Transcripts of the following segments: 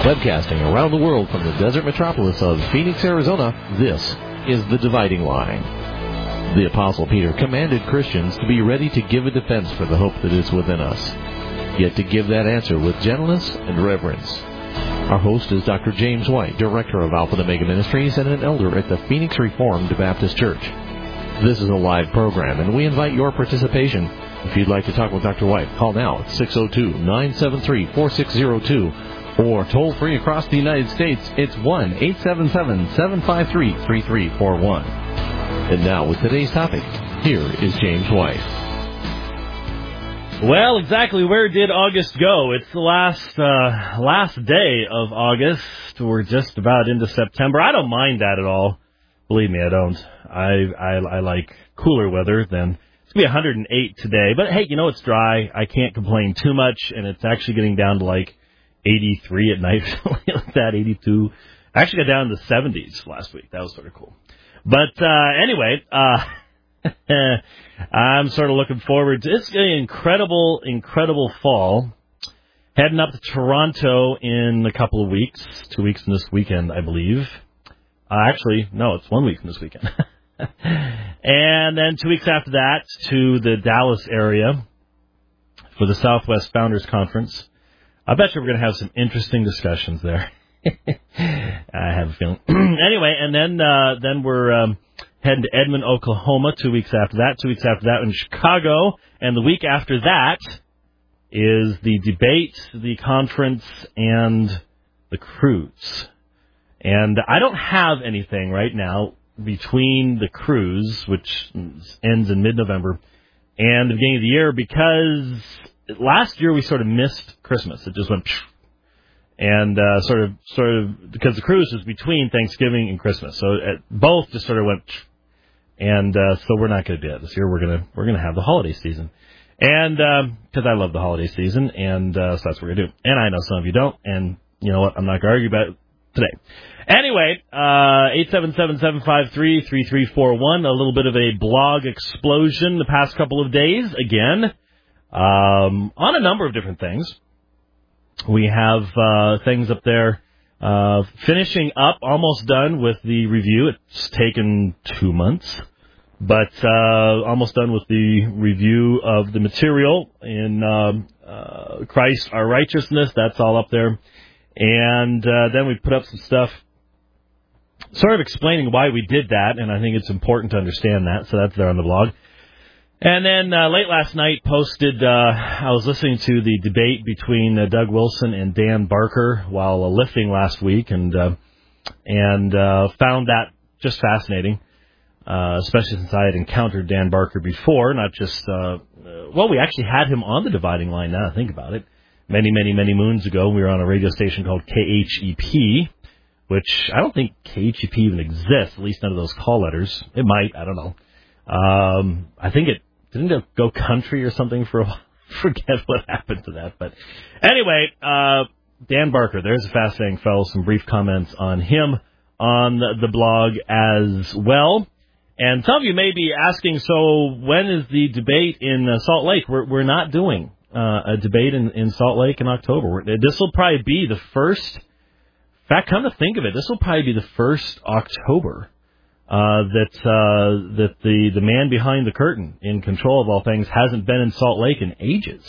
Webcasting around the world from the desert metropolis of Phoenix, Arizona, this is The Dividing Line. The Apostle Peter commanded Christians to be ready to give a defense for the hope that is within us, yet to give that answer with gentleness and reverence. Our host is Dr. James White, Director of Alpha and Omega Ministries and an elder at the Phoenix Reformed Baptist Church. This is a live program, and we invite your participation. If you'd like to talk with Dr. White, call now at 602-973-4602. Or toll-free across the United States, it's 1-877-753-3341. And now, with today's topic, here is James White. Well, exactly where did August go? It's the last day of August. We're just about into September. I don't mind that at all. Believe me, I don't. I like cooler weather than... It's going to be 108 today. But, hey, you know, it's dry. I can't complain too much, and it's actually getting down to, 83 at night, something like that, 82. I actually got down to the 70s last week. That was sort of cool. But anyway, I'm sort of looking forward to it's an incredible fall. Heading up to Toronto in a couple of weeks, 2 weeks from this weekend, I believe. Actually, no, it's 1 week from this weekend. And then 2 weeks after that to the Dallas area for the Southwest Founders Conference. I bet you we're going to have some interesting discussions there. I have a feeling. Anyway, and then we're heading to Edmond, Oklahoma 2 weeks after that. 2 weeks after that in Chicago. And the week after that is the debate, the conference, and the cruise. And I don't have anything right now between the cruise, which ends in mid-November, and the beginning of the year because... Last year we sort of missed Christmas. It just went, and sort of because the cruise was between Thanksgiving and Christmas, so both just sort of went, and so we're not going to do that this year. We're gonna have the holiday season, and because I love the holiday season, and so that's what we're gonna do. And I know some of you don't, and you know what? I'm not going to argue about it today. Anyway, 877-753-3341. A little bit of a blog explosion the past couple of days again. On a number of different things. We have things up there finishing up, almost done with the review. It's taken 2 months, but almost done with the review of the material in Christ Our Righteousness. That's all up there. And then we put up some stuff sort of explaining why we did that, and I think it's important to understand that, so that's there on the blog. And then late last night posted, I was listening to the debate between Doug Wilson and Dan Barker while lifting last week and found that just fascinating, especially since I had encountered Dan Barker before, not just, we actually had him on the Dividing Line now I think about it. Many moons ago, we were on a radio station called KHEP, which I don't think KHEP even exists, at least none of those call letters. It might, I don't know. I think didn't it go country or something for a while? Forget what happened to that. But anyway, Dan Barker, there's a fascinating fellow. Some brief comments on him on the blog as well. And some of you may be asking, so when is the debate in Salt Lake? We're not doing a debate in Salt Lake in October. This will probably be the first. In fact, come to think of it, this will probably be the first October. That the man behind the curtain, in control of all things, hasn't been in Salt Lake in ages.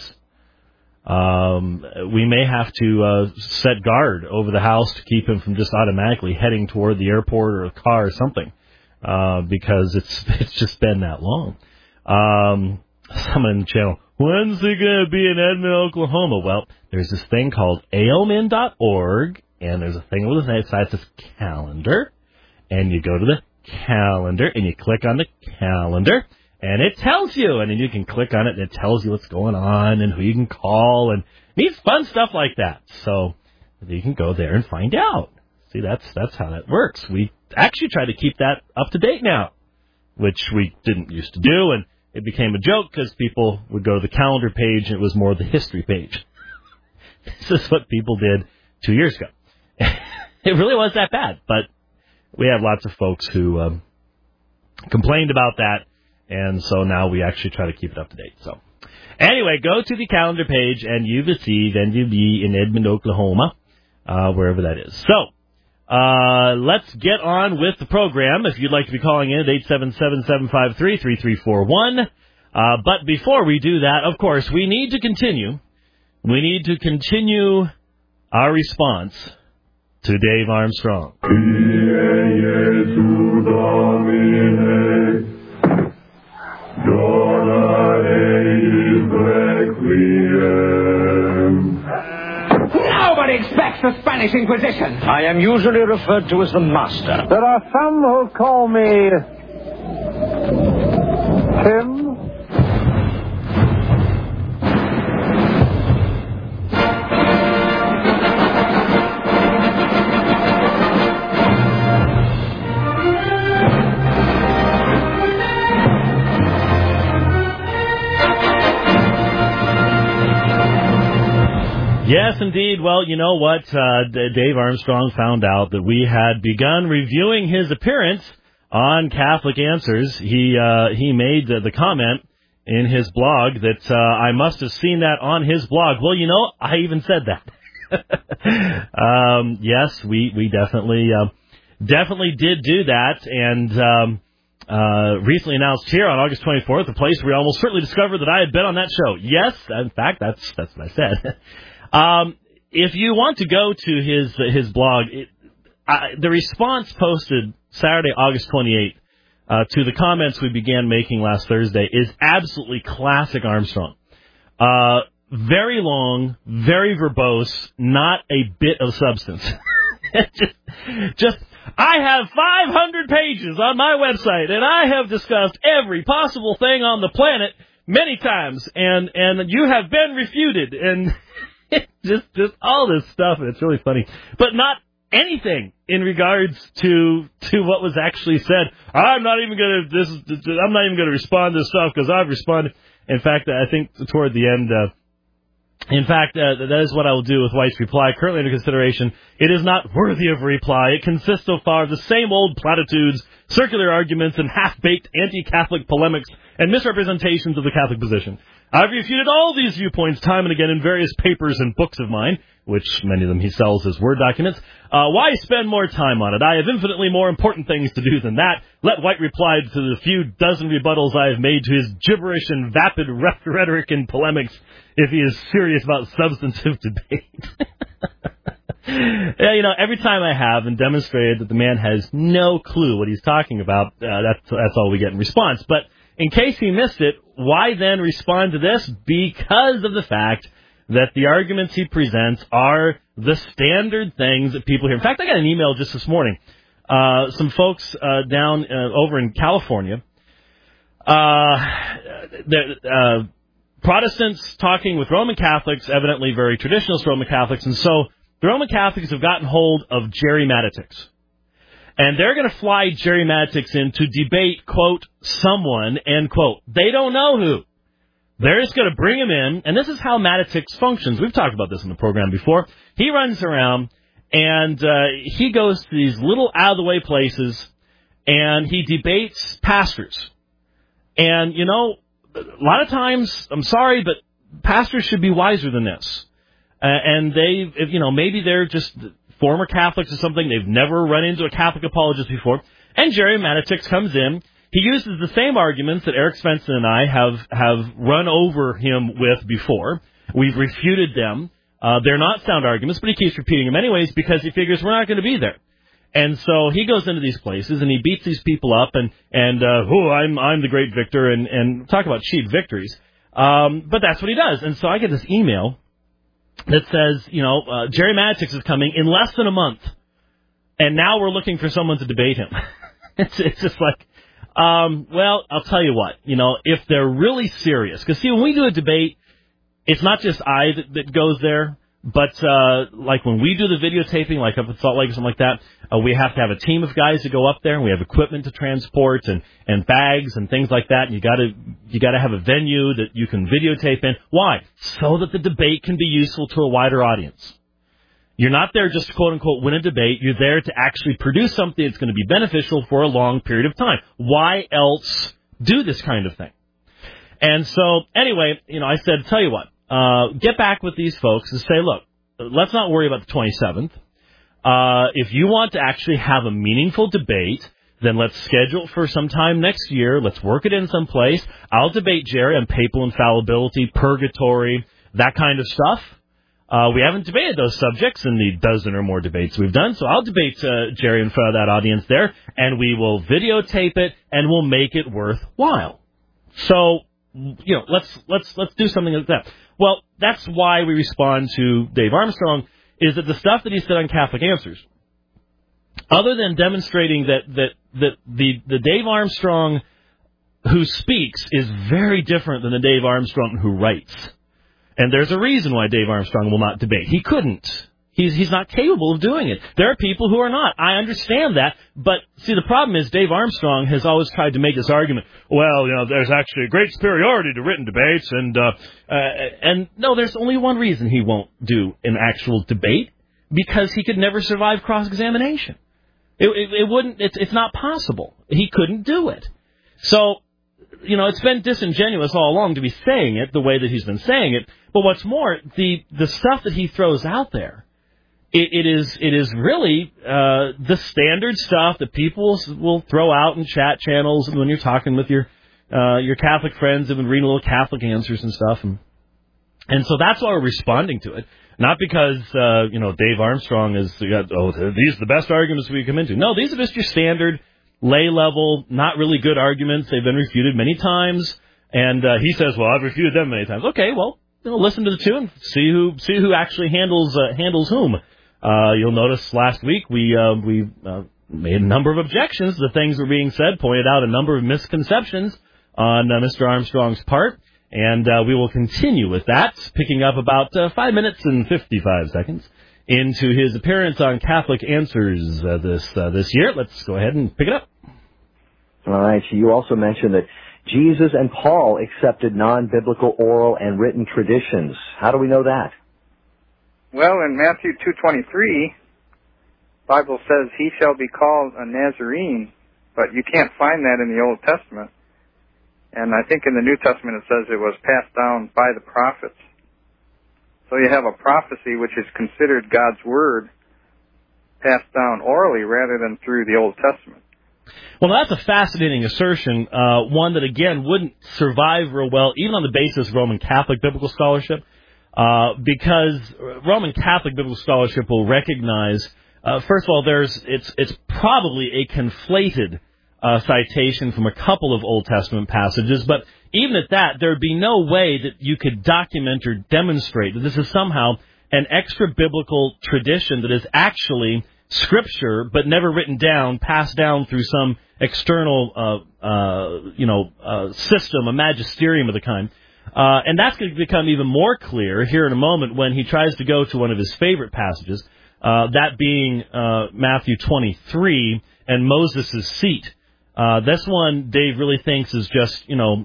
We may have to set guard over the house to keep him from just automatically heading toward the airport or a car or something, because it's just been that long. Someone in the channel, when's he going to be in Edmond, Oklahoma? Well, there's this thing called aomin.org, and there's a thing with the site that says calendar, and you go to the calendar, and you click on the calendar, and it tells you, and then you can click on it, and it tells you what's going on, and who you can call, and neat fun stuff like that. So you can go there and find out. See, that's how that works. We actually try to keep that up to date now, which we didn't used to do, and it became a joke because people would go to the calendar page, and it was more the history page. This is what people did 2 years ago. It really was that bad, but we have lots of folks who complained about that, and so now we actually try to keep it up to date. So anyway, go to the calendar page, and you will see then you'll be in Edmond, Oklahoma, wherever that is. So, let's get on with the program. If you'd like to be calling in at 877-753-3341. But before we do that, of course, we need to continue. We need to continue our response to Dave Armstrong. Nobody expects the Spanish Inquisition. I am usually referred to as the master. There are some who call me Tim. Yes, indeed. Well, you know what? Dave Armstrong found out that we had begun reviewing his appearance on Catholic Answers. He made the comment in his blog that I must have seen that on his blog. Well, you know, I even said that. Yes, we definitely did do that, and recently announced here on August 24th, the place where we almost certainly discovered that I had been on that show. Yes, in fact, that's what I said. If you want to go to his blog, the response posted Saturday, August 28th, to the comments we began making last Thursday is absolutely classic Armstrong. Very long, very verbose, not a bit of substance. just, I have 500 pages on my website, and I have discussed every possible thing on the planet many times, and you have been refuted, and just all this stuff, and it's really funny. But not anything in regards to what was actually said. I'm not even gonna respond to this stuff because I've responded. In fact, I think toward the end, that is what I will do with White's reply, currently under consideration. It is not worthy of a reply. It consists so far of the same old platitudes, circular arguments, and half-baked anti-Catholic polemics and misrepresentations of the Catholic position. I've refuted all these viewpoints time and again in various papers and books of mine, which many of them he sells as Word documents. Why spend more time on it? I have infinitely more important things to do than that. Let White reply to the few dozen rebuttals I have made to his gibberish and vapid rhetoric and polemics if he is serious about substantive debate. Yeah, you know, every time I have and demonstrated that the man has no clue what he's talking about, that's all we get in response. But in case he missed it, why then respond to this? Because of the fact that the arguments he presents are the standard things that people hear. In fact, I got an email just this morning. Some folks down over in California, Protestants talking with Roman Catholics, evidently very traditionalist Roman Catholics, and so the Roman Catholics have gotten hold of Jerry Matetics. And they're going to fly Jerry Matetics in to debate, quote, someone, end quote. They don't know who. They're just going to bring him in, and this is how Matetics functions. We've talked about this in the program before. He runs around, and he goes to these little out-of-the-way places, and he debates pastors. And, you know, a lot of times, I'm sorry, but pastors should be wiser than this. And they, maybe they're just former Catholics or something. They've never run into a Catholic apologist before. And Jerry Matetics comes in. He uses the same arguments that Eric Svensson and I have run over him with before. We've refuted them. They're not sound arguments, but he keeps repeating them anyways because he figures we're not going to be there. And so he goes into these places and he beats these people up and I'm the great victor and talk about cheap victories. But that's what he does. And so I get this email that says, Jerry Matetics is coming in less than a month, and now we're looking for someone to debate him. It's just like, well, I'll tell you what, if they're really serious, because see, when we do a debate, it's not just I that goes there, but like when we do the videotaping, like up at Salt Lake or something like that, we have to have a team of guys to go up there, and we have equipment to transport and bags and things like that. And you got to have a venue that you can videotape in. Why? So that the debate can be useful to a wider audience. You're not there just to quote unquote win a debate. You're there to actually produce something that's going to be beneficial for a long period of time. Why else do this kind of thing? And so anyway, I said, tell you what. Get back with these folks and say, look, let's not worry about the 27th. If you want to actually have a meaningful debate, then let's schedule it for some time next year. Let's work it in someplace. I'll debate Jerry on papal infallibility, purgatory, that kind of stuff. We haven't debated those subjects in the dozen or more debates we've done, so I'll debate Jerry in front of that audience there, and we will videotape it, and we'll make it worthwhile. So, let's do something like that. Well, that's why we respond to Dave Armstrong, is that the stuff that he said on Catholic Answers, other than demonstrating that the Dave Armstrong who speaks is very different than the Dave Armstrong who writes. And there's a reason why Dave Armstrong will not debate. He couldn't. He's not capable of doing it. There are people who are not. I understand that. But, see, the problem is Dave Armstrong has always tried to make this argument, well, there's actually a great superiority to written debates. And no, there's only one reason he won't do an actual debate, because he could never survive cross-examination. It's not possible. He couldn't do it. So, it's been disingenuous all along to be saying it the way that he's been saying it. But what's more, the stuff that he throws out there, it is really the standard stuff that people will throw out in chat channels when you're talking with your Catholic friends who've been reading little Catholic Answers and stuff. And so that's why we're responding to it. Not because, Dave Armstrong these are the best arguments we come into. No, these are just your standard lay-level, not really good arguments. They've been refuted many times. And he says, well, I've refuted them many times. Okay, well, listen to the two and see who actually handles whom. You'll notice last week we made a number of objections to the things that were being said, pointed out a number of misconceptions on Mr. Armstrong's part. And we will continue with that, picking up about 5 minutes and 55 seconds into his appearance on Catholic Answers this year. Let's go ahead and pick it up. All right. You also mentioned that Jesus and Paul accepted non-biblical oral and written traditions. How do we know that? Well, in Matthew 2:23, Bible says, he shall be called a Nazarene, but you can't find that in the Old Testament. And I think in the New Testament it says it was passed down by the prophets. So you have a prophecy which is considered God's word passed down orally rather than through the Old Testament. Well, that's a fascinating assertion, one that, again, wouldn't survive real well, even on the basis of Roman Catholic biblical scholarship, because Roman Catholic biblical scholarship will recognize, first of all, it's probably a conflated citation from a couple of Old Testament passages, but even at that, there would be no way that you could document or demonstrate that this is somehow an extra-biblical tradition that is actually Scripture, but never written down, passed down through some external, system, a magisterium of the kind. And that's going to become even more clear here in a moment when he tries to go to one of his favorite passages, that being Matthew 23 and Moses' seat. This one Dave really thinks is just,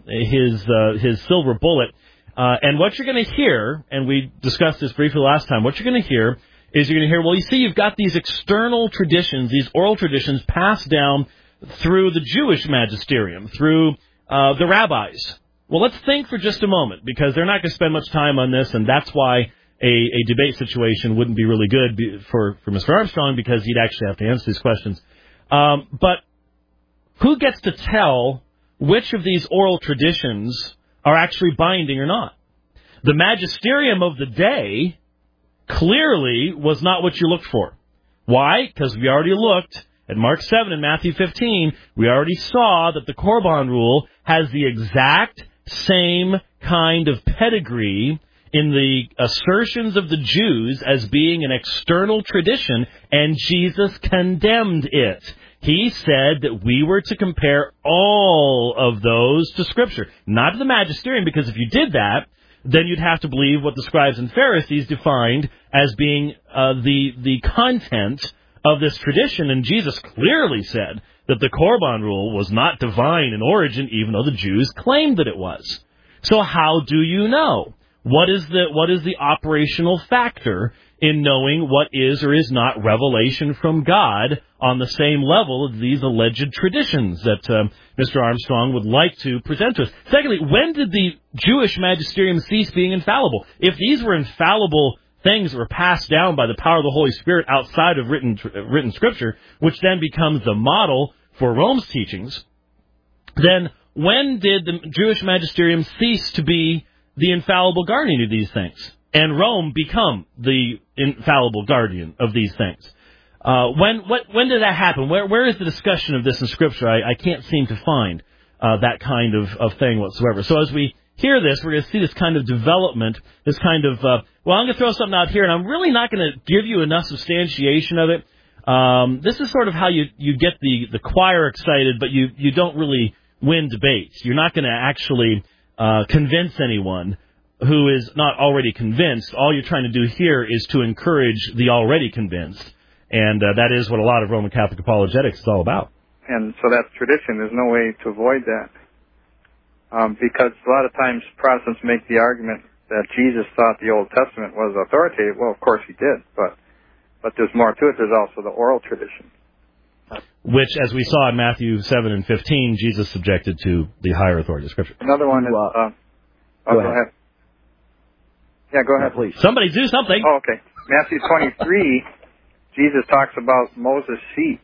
his silver bullet. And what you're going to hear, and we discussed this briefly last time, what you're going to hear is well, you see, you've got these external traditions, these oral traditions passed down through the Jewish magisterium, through the rabbis. Well, let's think for just a moment, because they're not going to spend much time on this, and that's why a debate situation wouldn't be really good for Mr. Armstrong, because he'd actually have to answer these questions. But who gets to tell which of these oral traditions are actually binding or not? The magisterium of the day clearly was not what you looked for. Why? Because we already looked at Mark 7 and Matthew 15. We already saw that the Korban rule has the exact same kind of pedigree in the assertions of the Jews as being an external tradition, and Jesus condemned it. He said that we were to compare all of those to Scripture, not to the magisterium, because if you did that, then you'd have to believe what the scribes and Pharisees defined as being the content of this tradition. And Jesus clearly said that the Korban rule was not divine in origin, even though the Jews claimed that it was. So how do you know? What is the operational factor in knowing what is or is not revelation from God on the same level of these alleged traditions that Mr. Armstrong would like to present to us? Secondly, when did the Jewish magisterium cease being infallible? If these were infallible things that were passed down by the power of the Holy Spirit outside of written Scripture, which then becomes the model for Rome's teachings, then when did the Jewish magisterium cease to be the infallible guardian of these things, and Rome become the infallible guardian of these things? When did that happen? Where is the discussion of this in Scripture? I can't seem to find that kind of thing whatsoever. So as we hear this, we're going to see this kind of development, this kind of, I'm going to throw something out here, and I'm really not going to give you enough substantiation of it. This is sort of how you get the choir excited, but you don't really win debates. You're not going to actually convince anyone who is not already convinced. All you're trying to do here is to encourage the already convinced, and that is what a lot of Roman Catholic apologetics is all about. And so that's tradition. There's no way to avoid that. Because a lot of times Protestants make the argument that Jesus thought the Old Testament was authoritative. Well, of course he did, but there's more to it. There's also the oral tradition. Which, as we saw in Matthew 7 and 15, Jesus subjected to the higher authority of Scripture. Another one is... go ahead. Yeah, go ahead. Please. Somebody do something. Oh, okay. Matthew 23, Jesus talks about Moses' seat.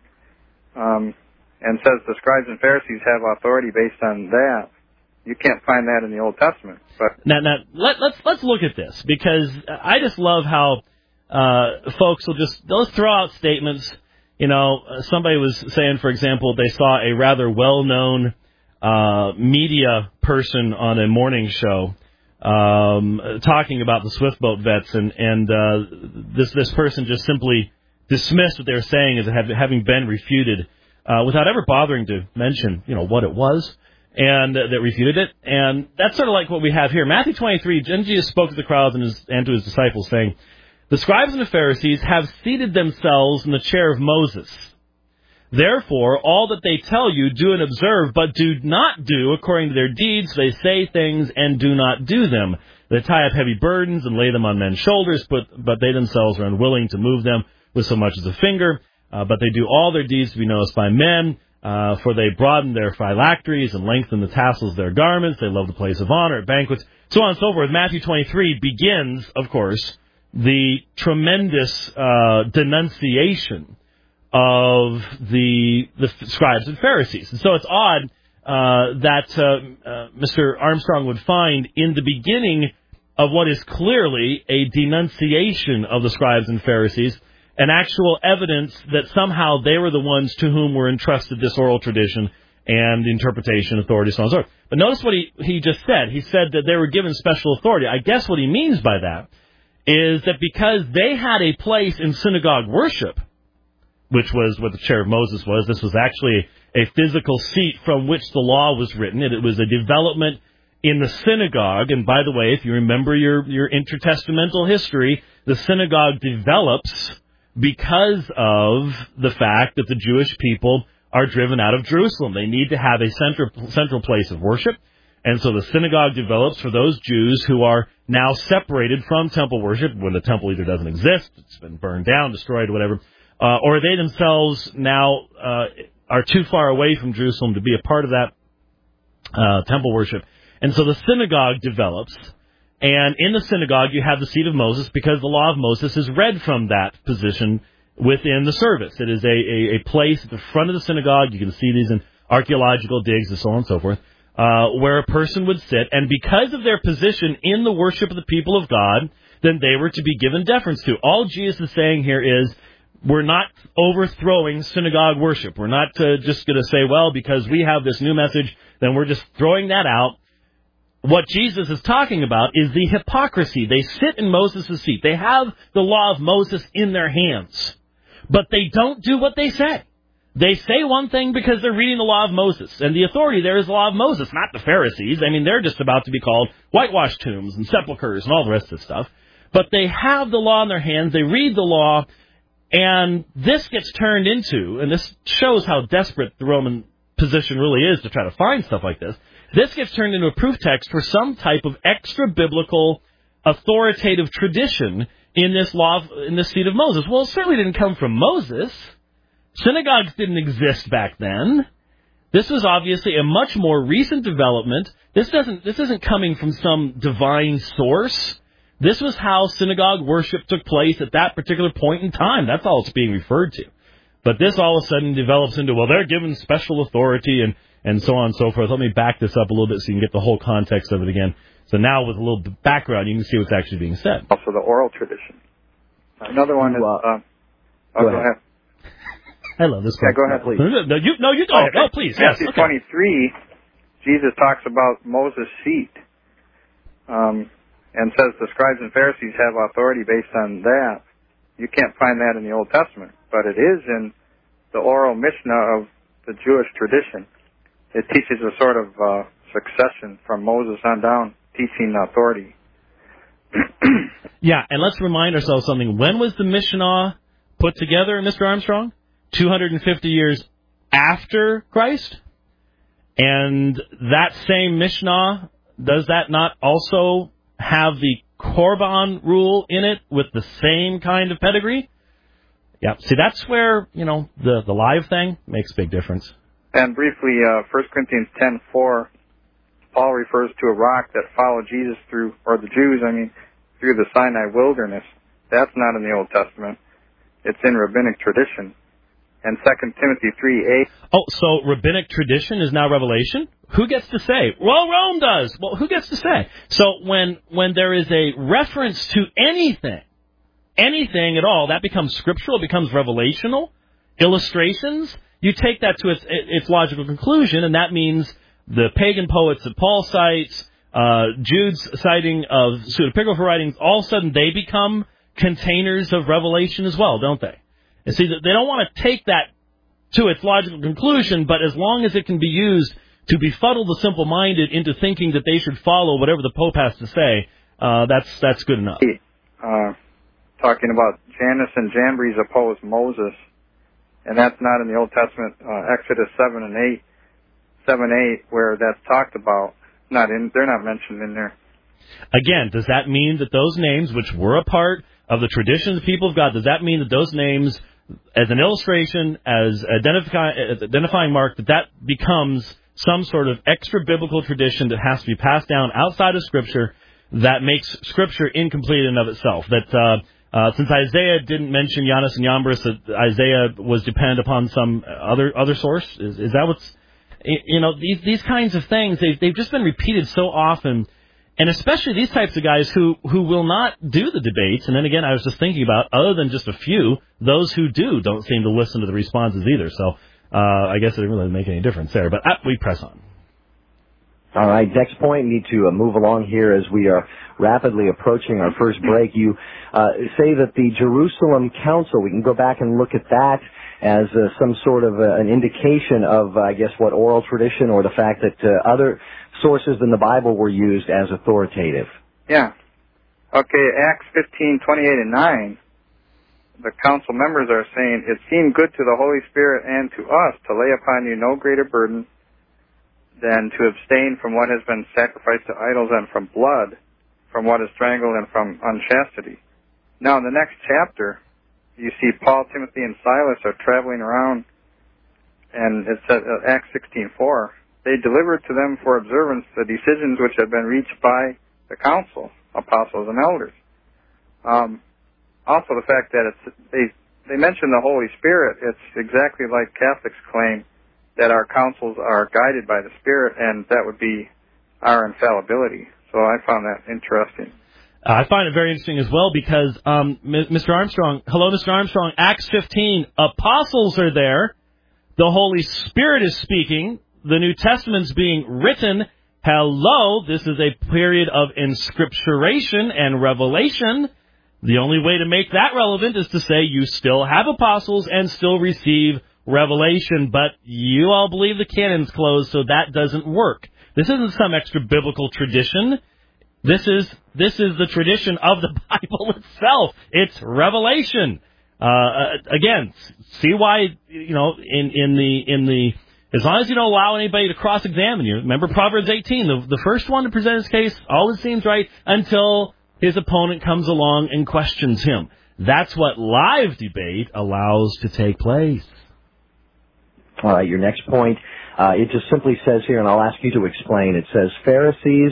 And says the scribes and Pharisees have authority based on that. You can't find that in the Old Testament. But now let's look at this, because I just love how folks will they'll throw out statements. You know, somebody was saying, for example, they saw a rather well-known media person on a morning show talking about the Swift Boat vets, and this person just simply dismissed what they were saying as having been refuted. Without ever bothering to mention, what it was, and that refuted it. And that's sort of like what we have here. Matthew 23, Jesus spoke to the crowds and to his disciples, saying, "The scribes and the Pharisees have seated themselves in the chair of Moses. Therefore, all that they tell you, do and observe, but do not do according to their deeds. They say things and do not do them. They tie up heavy burdens and lay them on men's shoulders, but they themselves are unwilling to move them with so much as a finger. But they do all their deeds to be noticed by men, for they broaden their phylacteries and lengthen the tassels of their garments. They love the place of honor at banquets," so on and so forth. Matthew 23 begins, of course, the tremendous denunciation of the scribes and Pharisees. And so it's odd that Mr. Armstrong would find in the beginning of what is clearly a denunciation of the scribes and Pharisees an actual evidence that somehow they were the ones to whom were entrusted this oral tradition and interpretation, authority, so on and so forth. But notice what he just said. He said that they were given special authority. I guess what he means by that is that because they had a place in synagogue worship, which was what the chair of Moses was, this was actually a physical seat from which the law was written. It was a development in the synagogue. And by the way, if you remember your intertestamental history, the synagogue develops because of the fact that the Jewish people are driven out of Jerusalem. They need to have a central place of worship. And so the synagogue develops for those Jews who are now separated from temple worship when the temple either doesn't exist, it's been burned down, destroyed, whatever, or they themselves now are too far away from Jerusalem to be a part of that temple worship. And so the synagogue develops. And in the synagogue, you have the seat of Moses because the law of Moses is read from that position within the service. It is a place at the front of the synagogue. You can see these in archaeological digs and so on and so forth, where a person would sit. And because of their position in the worship of the people of God, then they were to be given deference to. All Jesus is saying here is, we're not overthrowing synagogue worship. We're not just going to say, well, because we have this new message, then we're just throwing that out. What Jesus is talking about is the hypocrisy. They sit in Moses' seat. They have the law of Moses in their hands. But they don't do what they say. They say one thing because they're reading the law of Moses. And the authority there is the law of Moses, not the Pharisees. I mean, they're just about to be called whitewashed tombs and sepulchres and all the rest of this stuff. But they have the law in their hands. They read the law. And this gets turned into, and this shows how desperate the Roman position really is to try to find stuff like this. This gets turned into a proof text for some type of extra-biblical authoritative tradition in this law, in this seat of Moses. Well, it certainly didn't come from Moses. Synagogues didn't exist back then. This was obviously a much more recent development. This isn't coming from some divine source. This was how synagogue worship took place at that particular point in time. That's all it's being referred to. But this all of a sudden develops into, well, they're given special authority and so on and so forth. Let me back this up a little bit so you can get the whole context of it again. So now with a little background, you can see what's actually being said. Also the oral tradition. Another one is... go ahead. I love this one. Yeah, go ahead, please. No, you go ahead. Oh, please. Matthew Yes. 23, Jesus talks about Moses' seat and says the scribes and Pharisees have authority based on that. You can't find that in the Old Testament, but it is in the oral Mishnah of the Jewish tradition. It teaches a sort of succession from Moses on down, teaching authority. Yeah, and let's remind ourselves something. When was the Mishnah put together, Mr. Armstrong? 250 years after Christ? And that same Mishnah, does that not also have the Korban rule in it with the same kind of pedigree? Yeah, see, that's where, the live thing makes a big difference. And briefly, 1 Corinthians 10:4, Paul refers to a rock that followed Jesus through the Sinai wilderness. That's not in the Old Testament. It's in rabbinic tradition. And 2 Timothy 3:8. Oh, so rabbinic tradition is now revelation? Who gets to say? Well, Rome does. Well, who gets to say? So when there is a reference to anything at all, that becomes scriptural, it becomes revelational, illustrations. You take that to its logical conclusion, and that means the pagan poets that Paul cites, Jude's citing of pseudepigrapha writings, all of a sudden they become containers of revelation as well, don't they? And see, they don't want to take that to its logical conclusion, but as long as it can be used to befuddle the simple-minded into thinking that they should follow whatever the Pope has to say, that's good enough. Talking about Jannes and Jambres oppose Moses, and that's not in the Old Testament. Exodus 7:8, where that's talked about. They're not mentioned in there. Again, does that mean that those names, which were a part of the tradition of the people of God, does that mean that those names, as an illustration, as identifying mark, that becomes some sort of extra-biblical tradition that has to be passed down outside of Scripture that makes Scripture incomplete in and of itself? That since Isaiah didn't mention Jannes and Jambres, that Isaiah was dependent upon some other source? Is that what's... these kinds of things, they've just been repeated so often. And especially these types of guys who will not do the debates. And then again, I was just thinking about, other than just a few, those who don't seem to listen to the responses either. So I guess it didn't really make any difference there. But we press on. All right, next point, we need to move along here as we are rapidly approaching our first break. You say that the Jerusalem Council, we can go back and look at that as some sort of an indication of, what oral tradition, or the fact that other sources than the Bible were used as authoritative. Yeah. Okay, Acts 15:28 and 9, the council members are saying, it seemed good to the Holy Spirit and to us to lay upon you no greater burden than to abstain from what has been sacrificed to idols and from blood, from what is strangled and from unchastity. Now, in the next chapter, you see Paul, Timothy, and Silas are traveling around, and it says, Acts 16:4, they delivered to them for observance the decisions which had been reached by the council, apostles and elders. Also, the fact that they mention the Holy Spirit, it's exactly like Catholics claim that our councils are guided by the Spirit, and that would be our infallibility. So I found that interesting. I find it very interesting as well because, Mr. Armstrong, hello, Mr. Armstrong, Acts 15, apostles are there, the Holy Spirit is speaking, the New Testament's being written. Hello, this is a period of inscripturation and revelation. The only way to make that relevant is to say you still have apostles and still receive revelation, but you all believe the canon's closed, so that doesn't work. This isn't some extra biblical tradition. This is the tradition of the Bible itself. It's revelation. Again, see why, in the as long as you don't allow anybody to cross-examine you. Remember Proverbs 18, the first one to present his case, all it seems right until his opponent comes along and questions him. That's what live debate allows to take place. All right, your next point, it just simply says here, and I'll ask you to explain, it says, Pharisees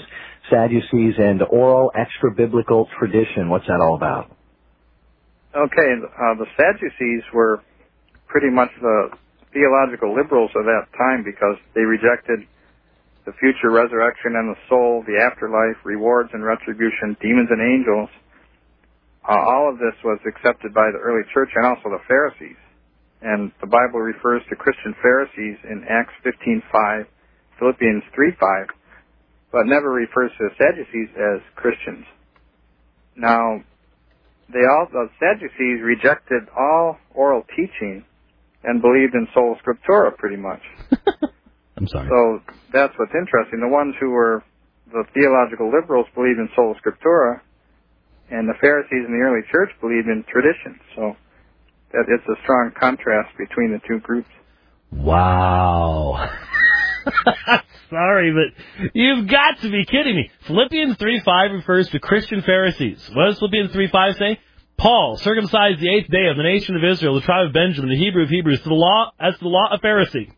Sadducees, and oral extra-biblical tradition. What's that all about? Okay, the Sadducees were pretty much the theological liberals of that time because they rejected the future resurrection and the soul, the afterlife, rewards and retribution, demons and angels. All of this was accepted by the early church and also the Pharisees. And the Bible refers to Christian Pharisees in Acts 15:5, Philippians 3:5, but never refers to the Sadducees as Christians. Now, the Sadducees rejected all oral teaching and believed in sola scriptura pretty much. I'm sorry. So that's what's interesting. The ones who were the theological liberals believed in sola scriptura, and the Pharisees in the early church believed in tradition. So that it's a strong contrast between the two groups. Wow. Sorry, but you've got to be kidding me. Philippians 3:5 refers to Christian Pharisees. What does Philippians 3:5 say? Paul, circumcised the 8th day of the nation of Israel, the tribe of Benjamin, the Hebrew of Hebrews, as to the law, a Pharisee.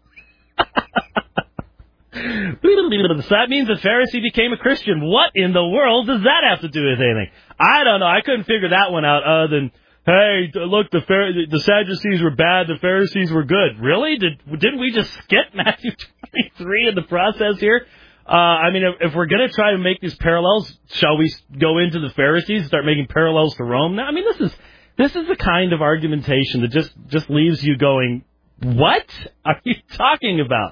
So that means a Pharisee became a Christian. What in the world does that have to do with anything? I don't know. I couldn't figure that one out other than, hey, look, the Sadducees were bad, the Pharisees were good. Really? Didn't we just skip Matthew 23 in the process here? I mean, if we're going to try to make these parallels, shall we go into the Pharisees and start making parallels to Rome? Now, I mean, this is the kind of argumentation that just leaves you going, what are you talking about?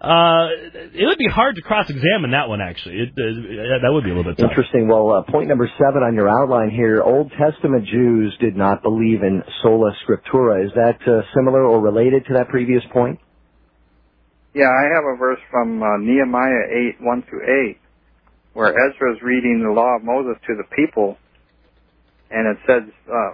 It would be hard to cross-examine that one, actually. That would be a little bit tough. Interesting. Well, point number 7 on your outline here, Old Testament Jews did not believe in sola scriptura. Is that similar or related to that previous point? Yeah, I have a verse from Nehemiah 8:1-8, where Ezra's reading the law of Moses to the people, and it says,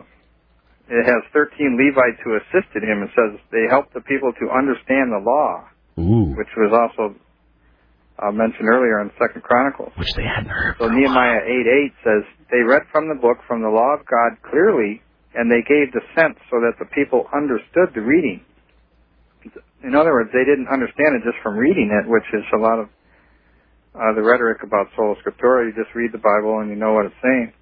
it has 13 Levites who assisted him. It says they helped the people to understand the law. Ooh. Which was also mentioned earlier in 2 Chronicles. Which they hadn't heard. So Nehemiah 8:8 says, they read from the book, from the law of God clearly, and they gave the sense so that the people understood the reading. In other words, they didn't understand it just from reading it, which is a lot of the rhetoric about sola scriptura. You just read the Bible and you know what it's saying.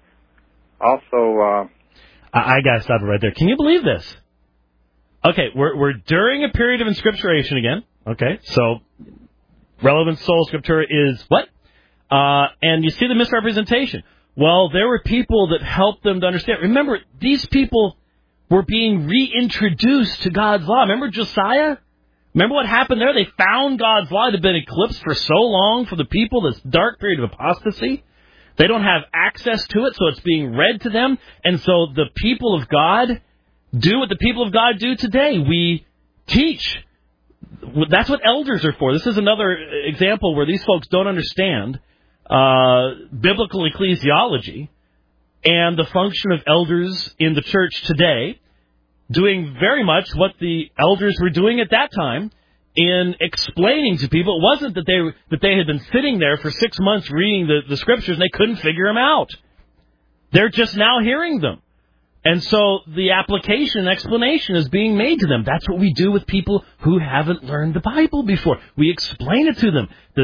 Also, I got to stop it right there. Can you believe this? Okay, we're during a period of inscripturation again. Okay, so relevant sola scriptura is what? And you see the misrepresentation. Well, there were people that helped them to understand. Remember, these people were being reintroduced to God's law. Remember Josiah? Remember what happened there? They found God's law. It had been eclipsed for so long for the people, this dark period of apostasy. They don't have access to it, so it's being read to them. And so the people of God do what the people of God do today. We teach. That's what elders are for. This is another example where these folks don't understand biblical ecclesiology and the function of elders in the church today, doing very much what the elders were doing at that time in explaining to people. It wasn't that they had been sitting there for 6 months reading the scriptures and they couldn't figure them out. They're just now hearing them. And so the application and explanation is being made to them. That's what we do with people who haven't learned the Bible before. We explain it to them.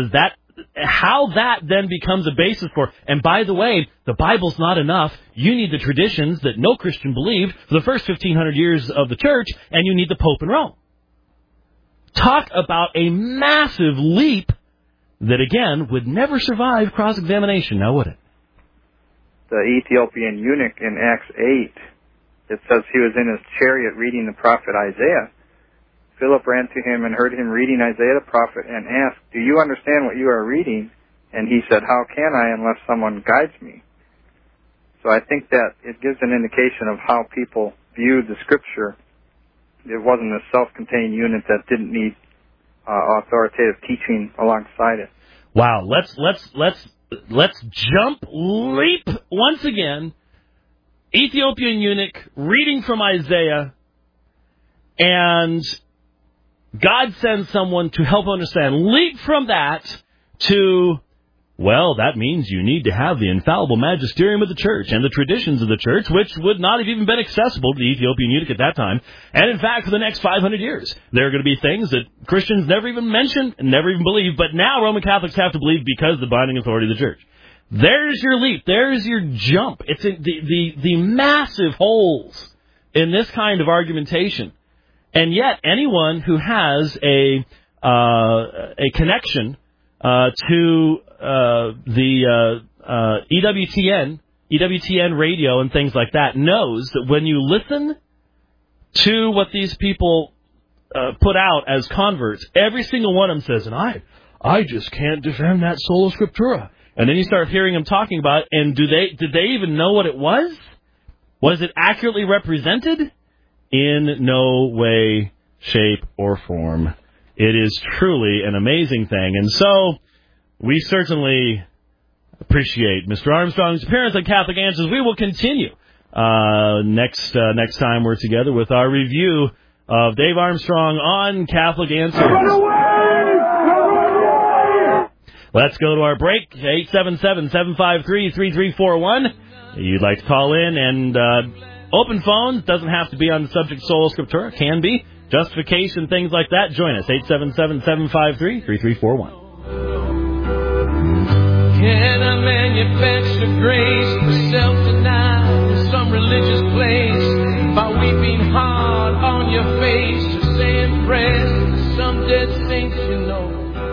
How that then becomes a basis for, and by the way, the Bible's not enough. You need the traditions that no Christian believed for the first 1,500 years of the church, and you need the Pope in Rome. Talk about a massive leap that, again, would never survive cross-examination, now would it? The Ethiopian eunuch in Acts 8, it says he was in his chariot reading the prophet Isaiah. Philip ran to him and heard him reading Isaiah the prophet and asked, "Do you understand what you are reading?" And he said, "How can I unless someone guides me?" So I think that it gives an indication of how people viewed the scripture. It wasn't a self-contained unit that didn't need authoritative teaching alongside it. Wow, let's leap once again. Ethiopian eunuch reading from Isaiah, and God sends someone to help understand. Leap from that to, well, that means you need to have the infallible magisterium of the church and the traditions of the church, which would not have even been accessible to the Ethiopian eunuch at that time. And in fact, for the next 500 years, there are going to be things that Christians never even mentioned and never even believed, but now Roman Catholics have to believe because of the binding authority of the church. There's your leap. There's your jump. It's the massive holes in this kind of argumentation. And yet, anyone who has a connection to the EWTN radio and things like that knows that when you listen to what these people put out as converts, every single one of them says, and I just can't defend that sola scriptura. And then you start hearing them talking about it, and did they even know what it was? Was it accurately represented? In no way, shape, or form. It is truly an amazing thing. And so, we certainly appreciate Mr. Armstrong's appearance on Catholic Answers. We will continue next time we're together with our review of Dave Armstrong on Catholic Answers. Run away! Let's go to our break, 877-753-3341. You'd like to call in and open phones. Doesn't have to be on the subject sola scriptura. Can be. Justification, things like that. Join us, 877-753-3341. Can I manufacture grace for self-denial in some religious place by weeping hard on your face or saying prayers to some dead saints you know?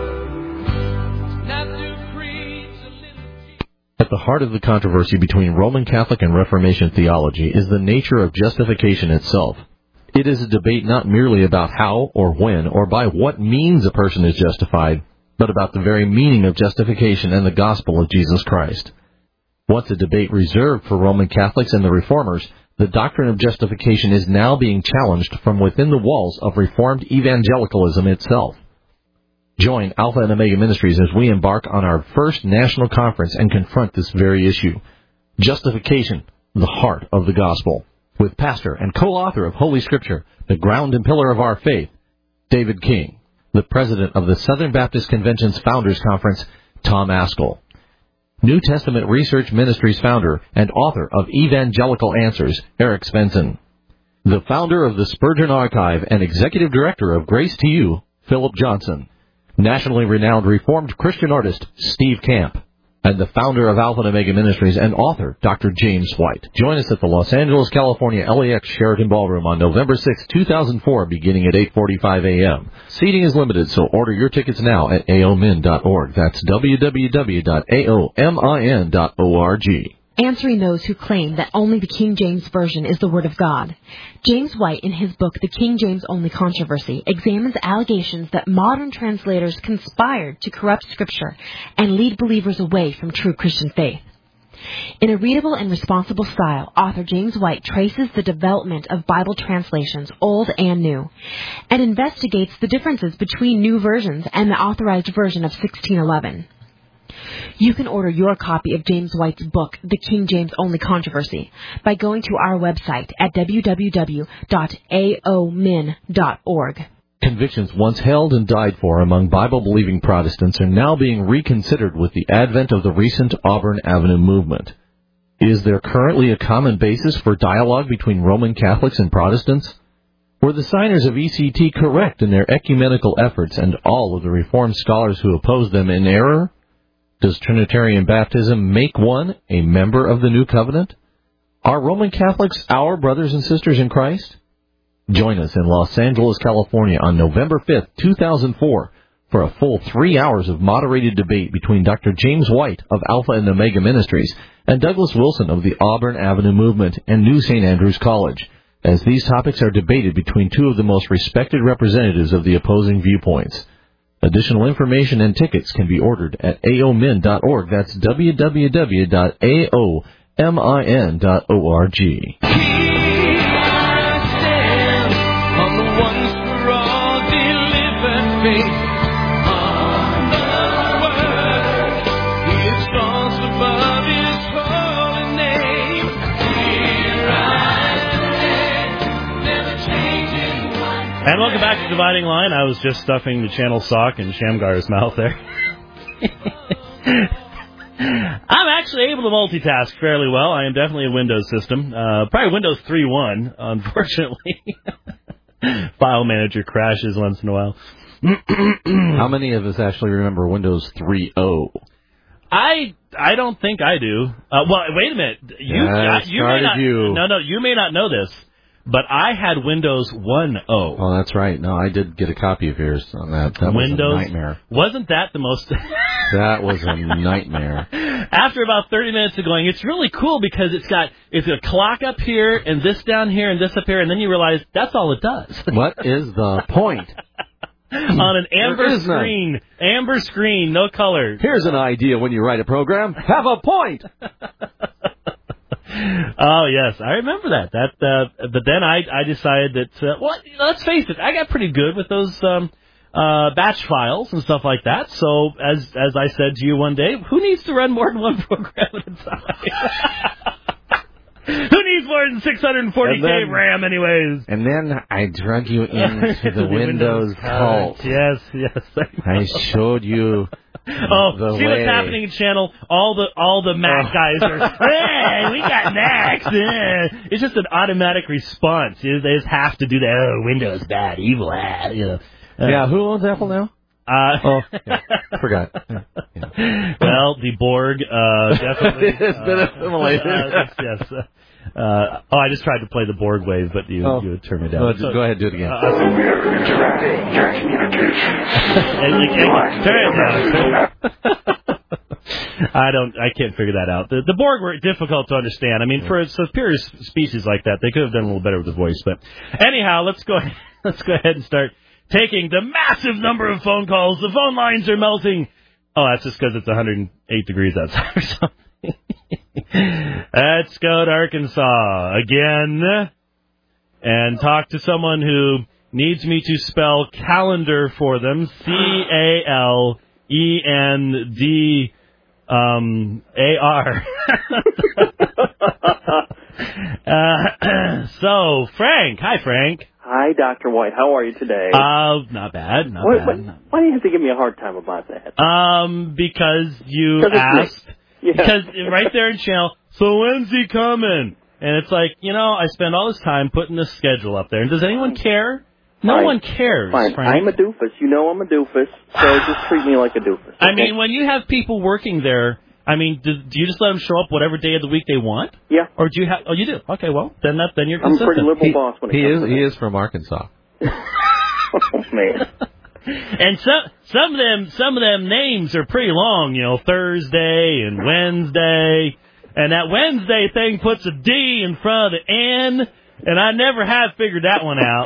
Not through creeds or liturgy. At the heart of the controversy between Roman Catholic and Reformation theology is the nature of justification itself. It is a debate not merely about how or when or by what means a person is justified, but about the very meaning of justification and the gospel of Jesus Christ. Once a debate reserved for Roman Catholics and the Reformers, the doctrine of justification is now being challenged from within the walls of Reformed evangelicalism itself. Join Alpha and Omega Ministries as we embark on our first national conference and confront this very issue. Justification, the heart of the gospel. With pastor and co-author of Holy Scripture, the ground and pillar of our faith, David King. The president of the Southern Baptist Convention's Founders Conference, Tom Askell. New Testament Research Ministries founder and author of Evangelical Answers, Eric Svensson. The founder of the Spurgeon Archive and executive director of Grace to You, Philip Johnson. Nationally renowned Reformed Christian artist, Steve Camp. And the founder of Alpha and Omega Ministries and author, Dr. James White. Join us at the Los Angeles, California LAX Sheraton Ballroom on November 6, 2004, beginning at 8:45 a.m. Seating is limited, so order your tickets now at aomin.org. That's www.aomin.org. Answering those who claim that only the King James Version is the Word of God. James White, in his book, The King James Only Controversy, examines allegations that modern translators conspired to corrupt Scripture and lead believers away from true Christian faith. In a readable and responsible style, author James White traces the development of Bible translations, old and new, and investigates the differences between new versions and the authorized version of 1611. You can order your copy of James White's book, The King James Only Controversy, by going to our website at www.aomin.org. Convictions once held and died for among Bible-believing Protestants are now being reconsidered with the advent of the recent Auburn Avenue movement. Is there currently a common basis for dialogue between Roman Catholics and Protestants? Were the signers of ECT correct in their ecumenical efforts and all of the Reformed scholars who opposed them in error? Does Trinitarian baptism make one a member of the New Covenant? Are Roman Catholics our brothers and sisters in Christ? Join us in Los Angeles, California on November 5th, 2004 for a full 3 hours of moderated debate between Dr. James White of Alpha and Omega Ministries and Douglas Wilson of the Auburn Avenue Movement and New St. Andrews College, as these topics are debated between two of the most respected representatives of the opposing viewpoints. Additional information and tickets can be ordered at aomin.org. That's www.aomin.org. And welcome back to Dividing Line. I was just stuffing the channel sock in Shamgar's mouth there. I'm actually able to multitask fairly well. I am definitely a Windows system. Probably Windows 3.1, unfortunately. File manager crashes once in a while. How many of us actually remember Windows 3.0? I don't think I do. Well, wait a minute. You may not. No, you may not know this, but I had Windows 1.0. Oh, that's right. No, I did get a copy of yours on that. That Windows, was a nightmare. Wasn't that the most... That was a nightmare. After about 30 minutes of going, it's really cool because it's a clock up here and this down here and this up here, and then you realize that's all it does. What is the point? On an amber screen, no color. Here's an idea when you write a program. Have a point. Oh, yes, I remember that. But then I decided that, let's face it, I got pretty good with those batch files and stuff like that. So, as I said to you one day, who needs to run more than one program at a time? Who needs more than 640K RAM anyways? And then I drug you into the Windows cult. Yes. I showed you see what's happening in channel? All the Mac guys are, hey, we got Macs. It's just an automatic response. They just have to do that. Oh, Windows bad, evil ad. Yeah, who owns Apple now? Forgot. Yeah. Well, the Borg definitely has been assimilated. Yes. I just tried to play the Borg wave, but you turned me down. Go ahead, do it again. Turn it down. I can't figure that out. The Borg were difficult to understand. I mean, for a superior species like that, they could have done a little better with the voice. But anyhow, let's go ahead and start taking the massive number of phone calls. The phone lines are melting. Oh, that's just because it's 108 degrees outside or something. Let's go to Arkansas again and talk to someone who needs me to spell calendar for them. CALENDAR. So, Frank. Hi, Frank. Hi, Dr. White. How are you today? Not bad. Why do you have to give me a hard time about that? Because you asked. Yeah. Because right there in channel, so when's he coming? And it's like, I spend all this time putting this schedule up there. And does anyone care? No one cares, Fine. Frank. I'm a doofus. You know I'm a doofus, so just treat me like a doofus. Okay? I mean, when you have people working there, I mean, do you just let them show up whatever day of the week they want? Yeah. Or do you have? Oh, you do. Okay, well, then you're consistent. I'm a pretty liberal boss when it comes to that. He is from Arkansas. Oh, man. And some of them names are pretty long, Thursday and Wednesday, and that Wednesday thing puts a D in front of the N, and I never have figured that one out.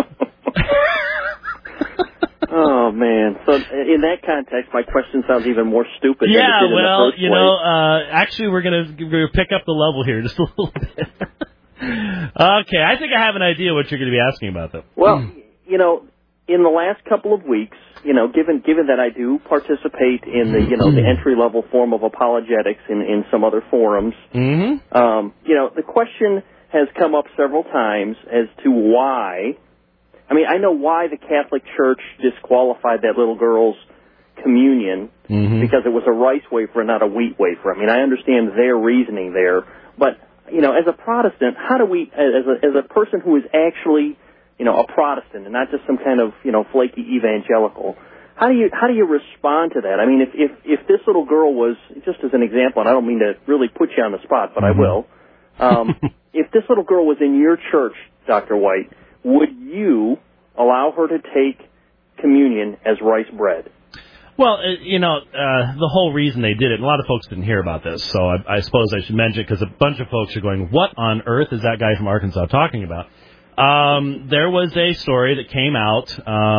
Oh man! So in that context, my question sounds even more stupid. Yeah, than it did in the first place. Actually, we're gonna pick up the level here just a little bit. Okay, I think I have an idea what you're going to be asking about, though. Well, in the last couple of weeks, given that I do participate in the the entry level form of apologetics in some other forums, the question has come up several times as to why. I mean, I know why the Catholic Church disqualified that little girl's communion because it was a rice wafer and not a wheat wafer. I mean, I understand their reasoning there, but as a Protestant, how do we, as a person who is actually a Protestant and not just some kind of flaky evangelical, how do you respond to that? I mean, if this little girl was, just as an example, and I don't mean to really put you on the spot, but I will. If this little girl was in your church, Dr. White, would you allow her to take communion as rice bread? Well, the whole reason they did it, and a lot of folks didn't hear about this, so I suppose I should mention it because a bunch of folks are going, what on earth is that guy from Arkansas talking about? There was a story that came out,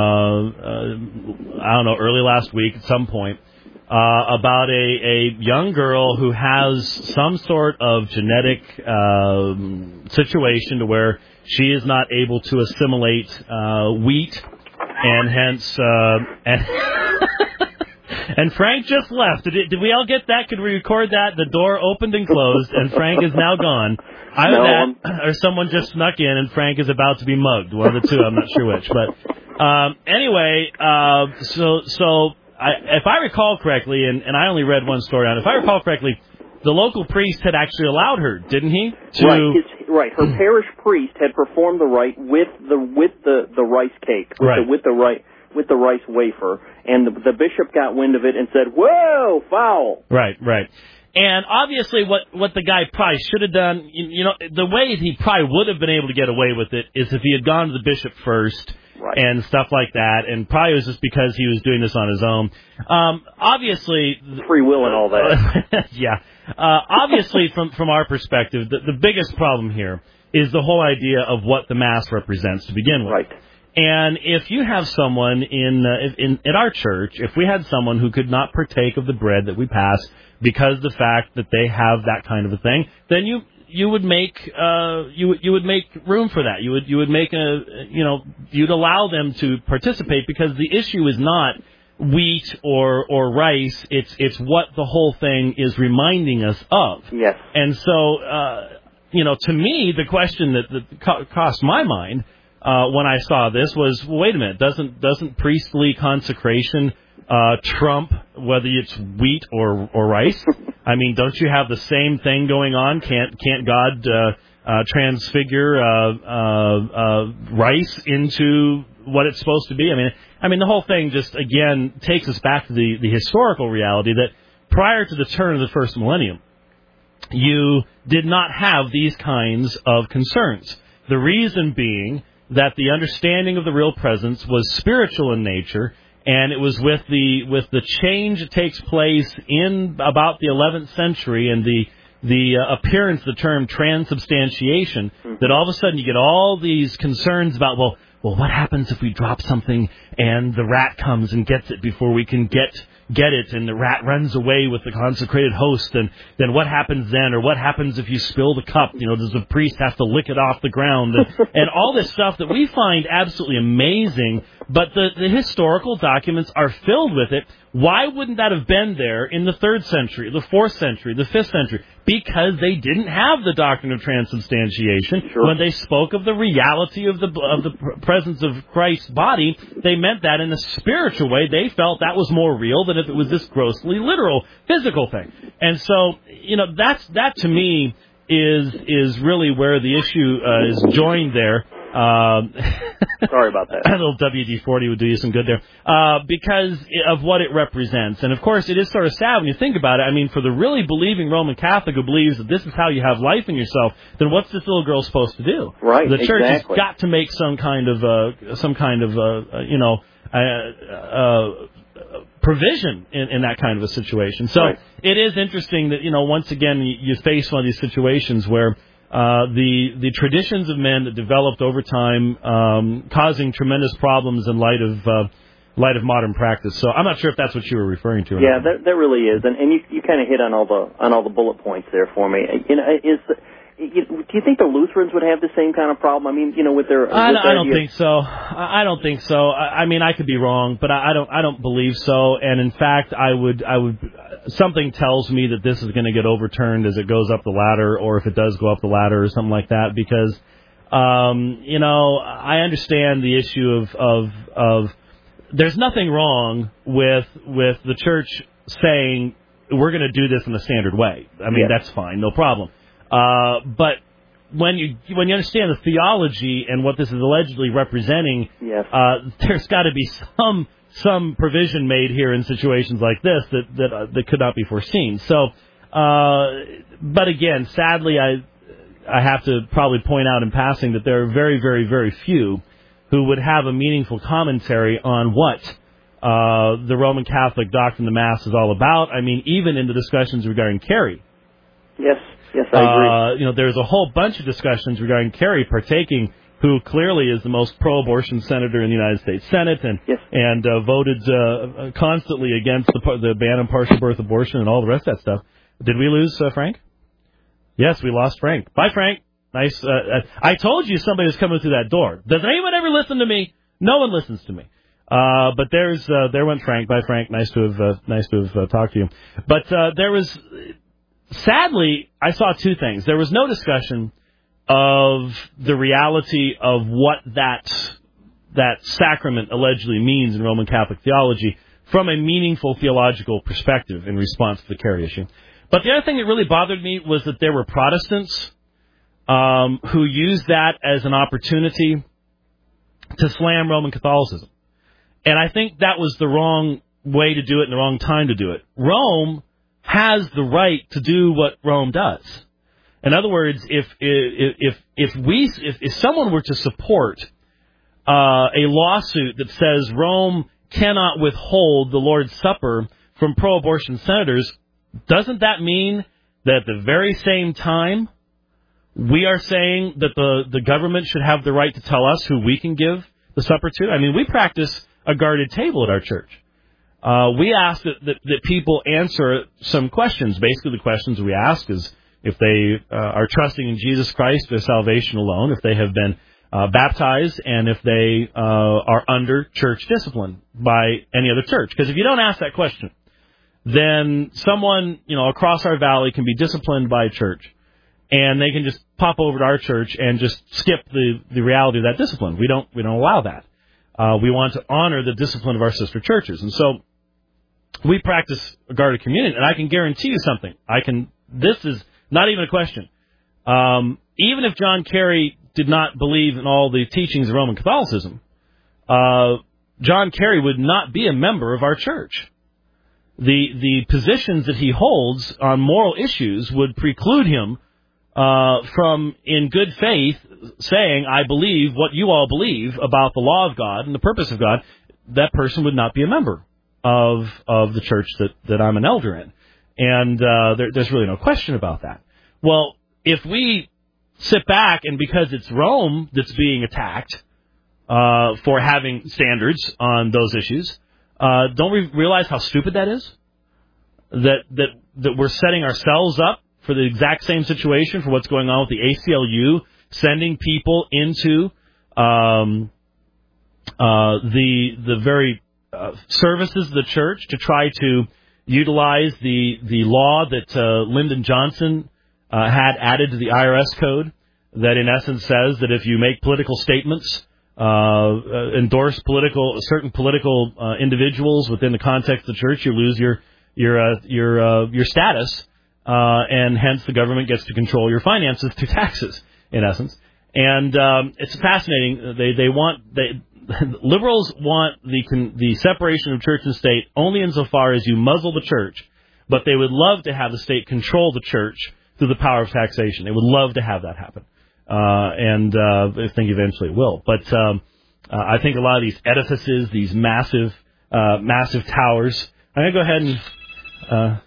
early last week at some point, about a young girl who has some sort of genetic situation to where she is not able to assimilate wheat, and hence and Frank just left. Did we all get that? Could we record that? The door opened and closed, and Frank is now gone. Either that, or someone just snuck in, and Frank is about to be mugged. One of the two. I'm not sure which. But anyway, so if I recall correctly, and I only read one story on it, if I recall correctly, the local priest had actually allowed her, didn't he? Right. Her parish priest had performed the rite with the rice cake, with the with the rice wafer, and the bishop got wind of it and said, "Whoa, foul!" Right. And obviously, what the guy probably should have done, the way he probably would have been able to get away with it is if he had gone to the bishop first. Right. And stuff like that, and probably it was just because he was doing this on his own. Obviously, free will and all that. Yeah. Obviously, from our perspective, the biggest problem here is the whole idea of what the Mass represents to begin with. Right. And if you have someone in our church, if we had someone who could not partake of the bread that we pass because of the fact that they have that kind of a thing, then you would make you would make room for that. You would make you'd allow them to participate, because the issue is not wheat or rice. It's what the whole thing is reminding us of. Yes. And so to me, the question that crossed my mind when I saw this was, well, wait a minute, doesn't priestly consecration trump whether it's wheat or rice? I mean, don't you have the same thing going on? Can't God transfigure rice into what it's supposed to be? I mean, the whole thing just again takes us back to the historical reality that prior to the turn of the first millennium, you did not have these kinds of concerns. The reason being that the understanding of the real presence was spiritual in nature. And it was with the change that takes place in about the 11th century and the appearance of the term transubstantiation, that all of a sudden you get all these concerns about, well, what happens if we drop something and the rat comes and gets it before we can get it, and the rat runs away with the consecrated host, and then what happens then? Or what happens if you spill the cup? Does the priest have to lick it off the ground? And all this stuff that we find absolutely amazing, but the historical documents are filled with it. Why wouldn't that have been there in the 3rd century, the 4th century, the 5th century? Because they didn't have the doctrine of transubstantiation. Sure. When they spoke of the reality of the presence of Christ's body, they meant that in a spiritual way. They felt that was more real than if it was this grossly literal, physical thing. And so, that to me is really where the issue is joined there. Sorry about that. A little WD-40 would do you some good there, because of what it represents. And of course, it is sort of sad when you think about it. I mean, for the really believing Roman Catholic who believes that this is how you have life in yourself, then what's this little girl supposed to do? Right. The church exactly. has got to make some kind of provision in that kind of a situation. So right. It is interesting that once again you face one of these situations where the traditions of men that developed over time, causing tremendous problems in light of modern practice. So I'm not sure if that's what you were referring to. Yeah, that really is, and you kind of hit on all the bullet points there for me. Do you think the Lutherans would have the same kind of problem? I mean, with their I don't think so. I don't think so. I mean, I could be wrong, but I don't believe so. And in fact, I would. Something tells me that this is going to get overturned as it goes up the ladder, or if it does go up the ladder, or something like that. Because, I understand the issue of there's nothing wrong with the church saying we're going to do this in the standard way. I mean, That's fine, no problem. But when you understand the theology and what this is allegedly representing, there's got to be some provision made here in situations like this that could not be foreseen. So, but again, sadly, I have to probably point out in passing that there are very, very, very few who would have a meaningful commentary on what the Roman Catholic doctrine of the Mass is all about. I mean, even in the discussions regarding Carey. Yes, I agree. There's a whole bunch of discussions regarding Carey partaking, who clearly is the most pro-abortion senator in the United States Senate, and voted constantly against the ban on partial birth abortion and all the rest of that stuff. Did we lose Frank? Yes, we lost Frank. Bye, Frank. Nice. I told you somebody was coming through that door. Does anyone ever listen to me? No one listens to me. But there went Frank. Bye, Frank. Nice to have talked to you. But there was, sadly, I saw two things. There was no discussion of the reality of what that sacrament allegedly means in Roman Catholic theology from a meaningful theological perspective in response to the Carey issue. But the other thing that really bothered me was that there were Protestants who used that as an opportunity to slam Roman Catholicism. And I think that was the wrong way to do it and the wrong time to do it. Rome has the right to do what Rome does. In other words, if someone were to support a lawsuit that says Rome cannot withhold the Lord's Supper from pro-abortion senators, doesn't that mean that at the very same time we are saying that the government should have the right to tell us who we can give the supper to? I mean, we practice a guarded table at our church. We ask that people answer some questions. Basically, the questions we ask is if they are trusting in Jesus Christ for salvation alone, if they have been baptized, and if they are under church discipline by any other church. Because if you don't ask that question, then someone, across our valley can be disciplined by a church, and they can just pop over to our church and just skip the reality of that discipline. We don't allow that. We want to honor the discipline of our sister churches. And so we practice a guarded communion, and I can guarantee you something. This is not even a question. Even if John Kerry did not believe in all the teachings of Roman Catholicism, John Kerry would not be a member of our church. The positions that he holds on moral issues would preclude him from, in good faith, saying, I believe what you all believe about the law of God and the purpose of God. That person would not be a member of the church that I'm an elder in. And there's really no question about that. Well, if we sit back and because it's Rome that's being attacked for having standards on those issues, don't we realize how stupid that is? That we're setting ourselves up for the exact same situation for what's going on with the ACLU, sending people into the very services of the church to try to utilize the law that Lyndon Johnson had added to the IRS code that in essence says that if you make political statements, endorse certain political individuals within the context of the church, you lose your status, and hence the government gets to control your finances through taxes, in essence. And it's fascinating. Liberals want the separation of church and state only insofar as you muzzle the church, but they would love to have the state control the church through the power of taxation. They would love to have that happen, and I think eventually it will. But I think a lot of these edifices, these massive towers. I'm going to go ahead and...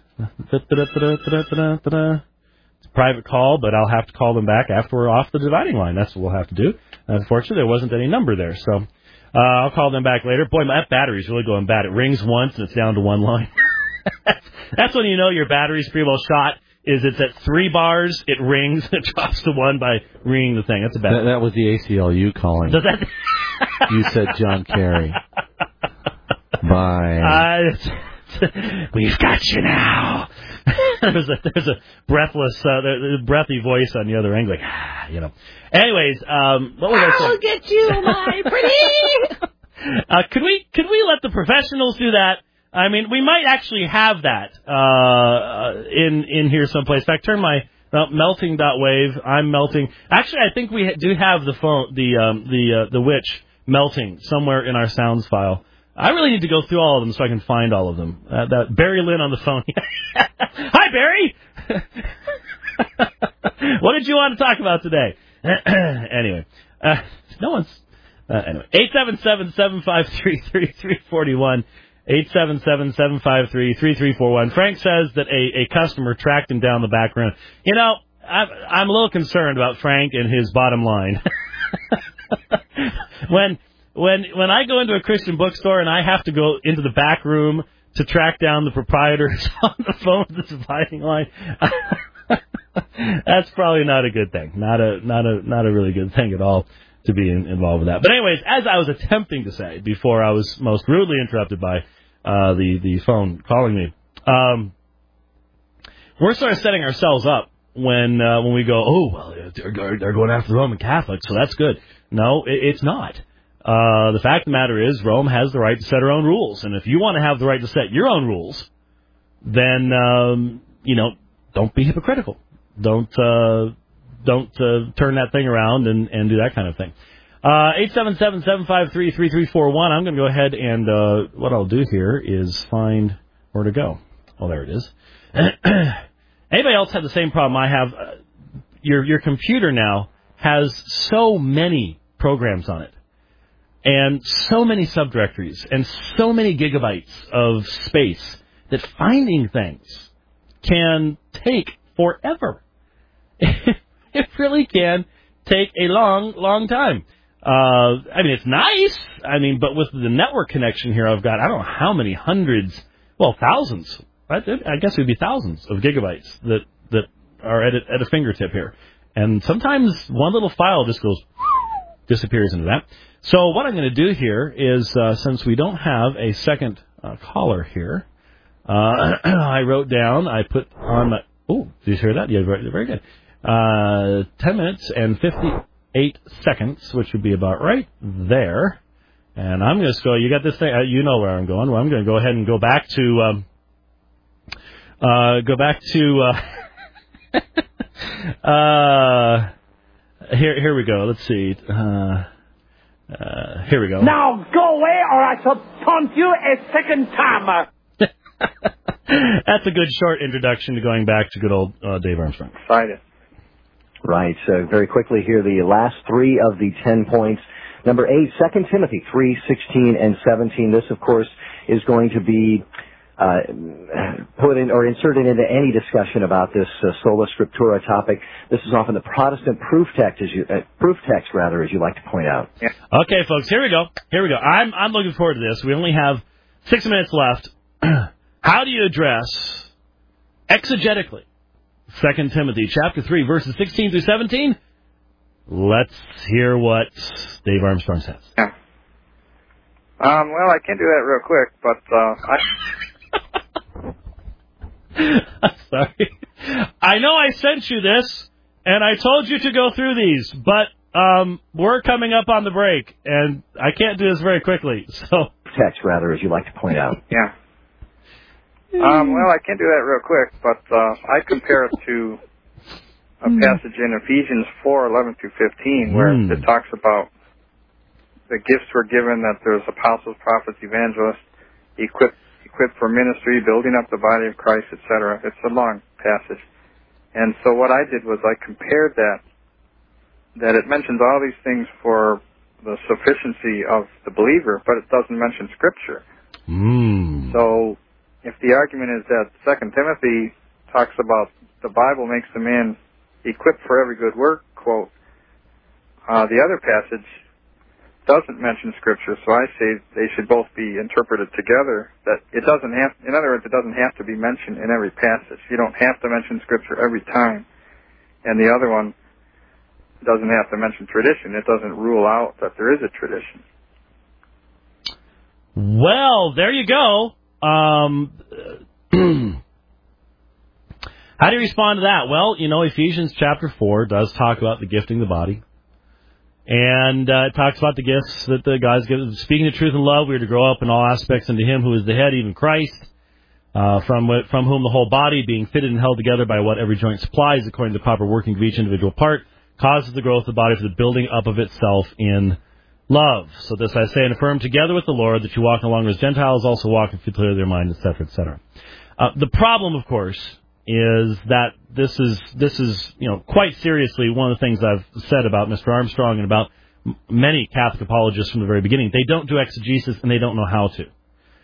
It's a private call, but I'll have to call them back after we're off the dividing line. That's what we'll have to do. Unfortunately, there wasn't any number there, so I'll call them back later. Boy, that battery's really going bad. It rings once, and it's down to one line. That's when you know your battery's pretty well shot, is it's at 3 bars, it rings, and it drops to 1 by ringing the thing. That's a bad That was the ACLU calling. Does that... You said John Kerry. Bye. We've got you now. there's a breathless, breathy voice on the other end, like, Anyways, what was I saying? I'll get you, my pretty. Could we let the professionals do that? I mean, we might actually have that in here someplace. In fact, turn my melting.wave. I'm melting. Actually, I think we do have the phone, the witch melting somewhere in our sounds file. I really need to go through all of them so I can find all of them. That Barry Lynn on the phone. Hi, Barry. What did you want to talk about today? Anyway, no one's. Anyway, 877-753-3341. 877-753-3341. Frank says that a customer tracked him down the back room. I'm a little concerned about Frank and his bottom line. When I go into a Christian bookstore and I have to go into the back room to track down the proprietors on the phone with the dividing line, that's probably not a good thing. Not a really good thing at all to be involved with that. But anyways, as I was attempting to say before I was most rudely interrupted by the phone calling me, we're sort of setting ourselves up when we go, oh, well, they're going after the Roman Catholics, so that's good. No, it's not. The fact of the matter is Rome has the right to set her own rules. And if you want to have the right to set your own rules, then, don't be hypocritical. Don't turn that thing around and do that kind of thing. 877-753-3341. I'm going to go ahead and what I'll do here is find where to go. Oh, there it is. Anybody else have the same problem I have? Your computer now has so many programs on it, and so many subdirectories, and so many gigabytes of space that finding things can take forever. It really can take a long, long time. I mean, it's nice. I mean, but with the network connection here, I've got, I don't know how many hundreds, well, thousands. I guess it would be thousands of gigabytes that are at a fingertip here. And sometimes one little file just disappears into that. So what I'm going to do here is, since we don't have a second caller here, I wrote down, I put on my, oh, did you hear that? Yeah, very good. 10 minutes and 58 seconds, which would be about right there. And I'm going to go, you got this thing, you know where I'm going. Well, I'm going to go ahead and go back to, here we go. Let's see. Here we go. Now go away or I shall taunt you a second time. That's a good short introduction to going back to good old Dave Armstrong. Excited. Right. So very quickly here, the last three of the 10 points. Number 8, 2 Timothy 3:16 and 17. This, of course, is going to be put in or inserted into any discussion about this sola scriptura topic. This is often the Protestant proof text, as you like to point out. Yeah. Okay, folks, here we go. I'm looking forward to this. We only have 6 minutes left. How do you address exegetically 2 Timothy chapter 3, verses 16 through 17? Let's hear what Dave Armstrong says. Yeah. Well, I can't do that real quick, but I'm sorry. I know I sent you this, and I told you to go through these, but we're coming up on the break, and I can't do this very quickly. So text, rather, as you like to point out. Yeah. Well, I can't do that real quick, but I compare it to a passage in Ephesians 4:11 through 15, where it talks about the gifts were given, that there's apostles, prophets, evangelists, equipped for ministry, building up the body of Christ, etc. It's a long passage. And so what I did was I compared that it mentions all these things for the sufficiency of the believer, but it doesn't mention Scripture. So if the argument is that 2 Timothy talks about the Bible makes the man equipped for every good work, quote, the other passage doesn't mention Scripture, so I say they should both be interpreted together. That it doesn't have, in other words, it doesn't have to be mentioned in every passage. You don't have to mention Scripture every time. And the other one doesn't have to mention tradition. It doesn't rule out that there is a tradition. Well, there you go. How do you respond to that? Well, you know, Ephesians chapter 4 does talk about the gifting the body. And it talks about the gifts that the guys give. Speaking the truth in love, we are to grow up in all aspects into Him who is the head, even Christ, from whom the whole body, being fitted and held together by what every joint supplies, according to the proper working of each individual part, causes the growth of the body for the building up of itself in love. So this I say and affirm together with the Lord, that you walk no longer as Gentiles, also walk in futility of their mind, etc., etc. The problem, of course, is that this is quite seriously one of the things I've said about Mr. Armstrong and about many Catholic apologists from the very beginning. They don't do exegesis and they don't know how to.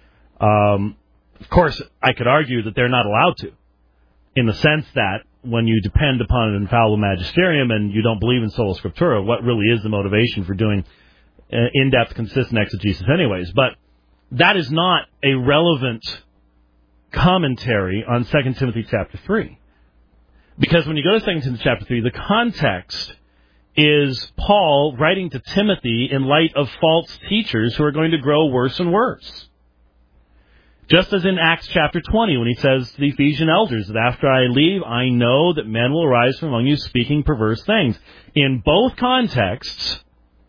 Of course, I could argue that they're not allowed to, in the sense that when you depend upon an infallible magisterium and you don't believe in sola scriptura, what really is the motivation for doing in-depth, consistent exegesis anyways? But that is not a relevant commentary on 2 Timothy chapter 3. Because when you go to 2 Timothy chapter 3, the context is Paul writing to Timothy in light of false teachers who are going to grow worse and worse. Just as in Acts chapter 20, when he says to the Ephesian elders that after I leave, I know that men will arise from among you speaking perverse things. In both contexts,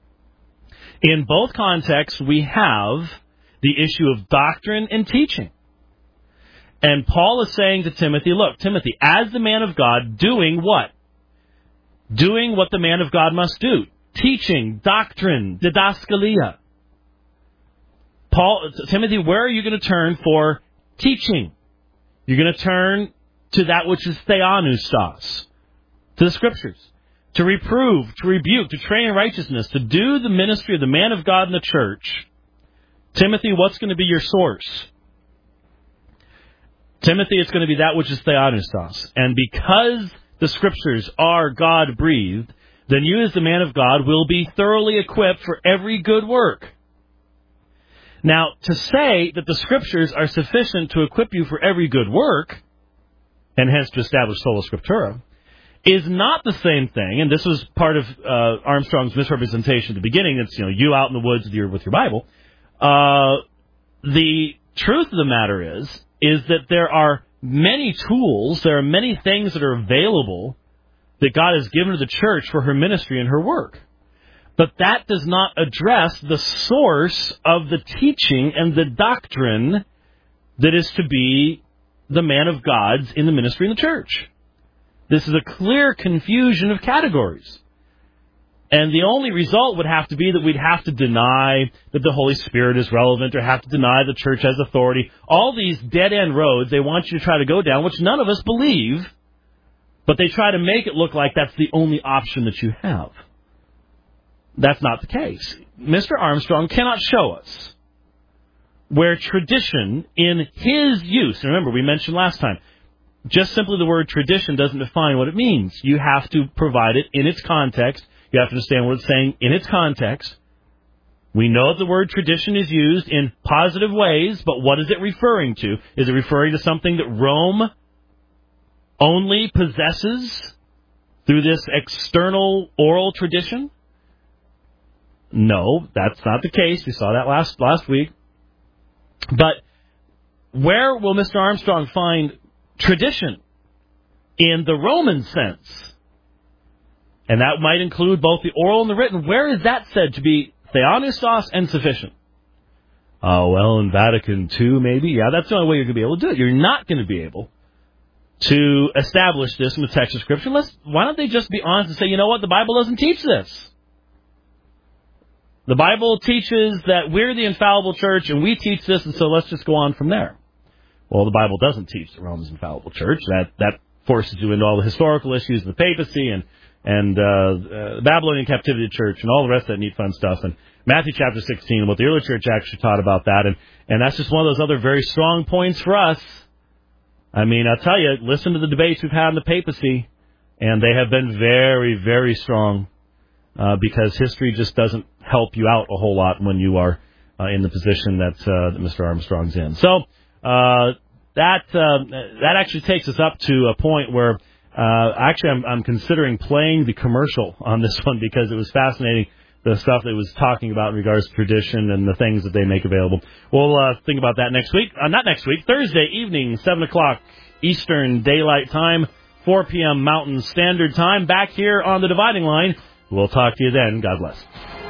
we have the issue of doctrine and teaching. And Paul is saying to Timothy, look, Timothy, as the man of God, doing what? Doing what the man of God must do. teaching, doctrine, didaskalia. Timothy, where are you going to turn for teaching? You're going to turn to that which is theopneustos, to the Scriptures, to reprove, to rebuke, to train in righteousness, to do the ministry of the man of God in the church. Timothy, what's going to be your source? Timothy, it's going to be that which is theopneustos. And because the Scriptures are God-breathed, then you as the man of God will be thoroughly equipped for every good work. Now, to say that the Scriptures are sufficient to equip you for every good work, and hence to establish sola scriptura, is not the same thing, and this was part of Armstrong's misrepresentation at the beginning. It's, you out in the woods with your Bible. The truth of the matter is that there are many tools, there are many things that are available that God has given to the church for her ministry and her work. But that does not address the source of the teaching and the doctrine that is to be the man of God's in the ministry in the church. This is a clear confusion of categories. And the only result would have to be that we'd have to deny that the Holy Spirit is relevant or have to deny the church has authority. All these dead-end roads they want you to try to go down, which none of us believe, but they try to make it look like that's the only option that you have. That's not the case. Mr. Armstrong cannot show us where tradition in his use, and remember we mentioned last time, just simply the word tradition doesn't define what it means. You have to provide it in its context. You have to understand what it's saying in its context. We know that the word tradition is used in positive ways, but what is it referring to? Is it referring to something that Rome only possesses through this external oral tradition? No, that's not the case. We saw that last week. But where will Mr. Armstrong find tradition in the Roman sense? And that might include both the oral and the written. Where is that said to be theopneustos and sufficient? Well, in Vatican II, maybe. Yeah, that's the only way you're going to be able to do it. You're not going to be able to establish this in the text of Scripture. Why don't they just be honest and say, you know what, the Bible doesn't teach this. The Bible teaches that we're the infallible church, and we teach this, and so let's just go on from there. Well, the Bible doesn't teach the Rome's infallible church. That forces you into all the historical issues of the papacy and Babylonian captivity church and all the rest of that neat fun stuff. And Matthew chapter 16, what the early church actually taught about that. And that's just one of those other very strong points for us. I mean, I'll tell you, listen to the debates we've had in the papacy, and they have been very, very strong. Because history just doesn't help you out a whole lot when you are in the position that Mr. Armstrong's in. So that actually takes us up to a point where I'm considering playing the commercial on this one because it was fascinating, the stuff that it was talking about in regards to tradition and the things that they make available. We'll think about that next week. Not next week, Thursday evening, 7 o'clock Eastern Daylight Time, 4 p.m. Mountain Standard Time, back here on the Dividing Line. We'll talk to you then. God bless.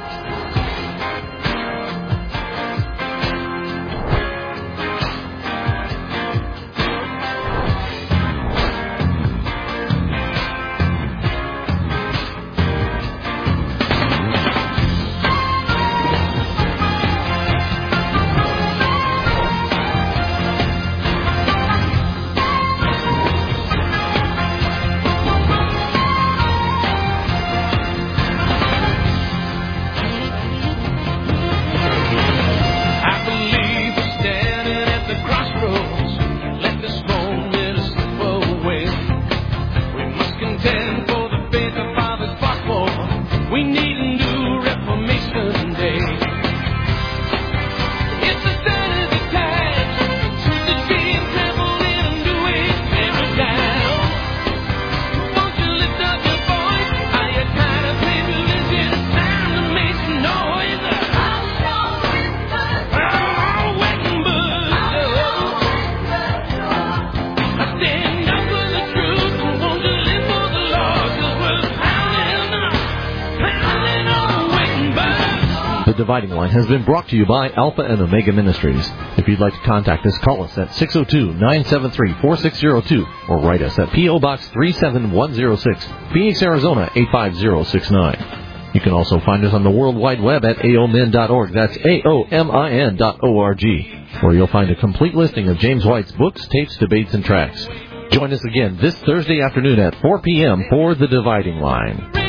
Dividing Line has been brought to you by Alpha and Omega Ministries. If you'd like to contact us, call us at 602-973-4602 or write us at P.O. Box 37106, Phoenix, Arizona 85069. You can also find us on the World Wide Web at aomin.org. That's aomin.org, where you'll find a complete listing of James White's books, tapes, debates, and tracts. Join us again this Thursday afternoon at 4 p.m. for The Dividing Line.